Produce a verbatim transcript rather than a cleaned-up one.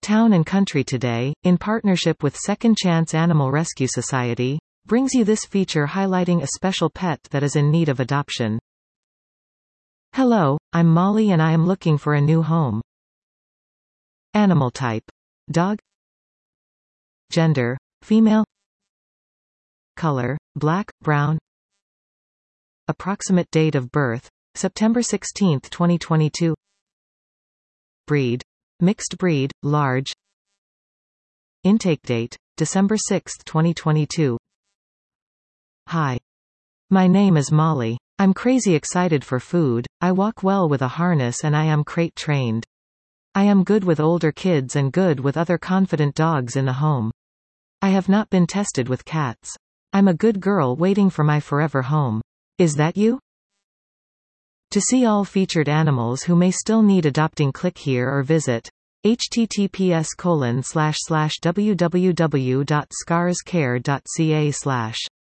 Town and Country Today, in partnership with Second Chance Animal Rescue Society, brings you this feature highlighting a special pet that is in need of adoption. Hello, I'm Molly and I am looking for a new home. Animal type: dog. Gender: female. Color: black, brown. Approximate date of birth: September sixteenth, twenty twenty-two. Breed: mixed breed, large. Intake date: December sixth, twenty twenty-two. Hi. My name is Molly. I'm crazy excited for food. I walk well with a harness and I am crate trained. I am good with older kids and good with other confident dogs in the home. I have not been tested with cats. I'm a good girl waiting for my forever home. Is that you? To see all featured animals who may still need adopting, click here or visit https colon slash slash www dot scars care dot ca slash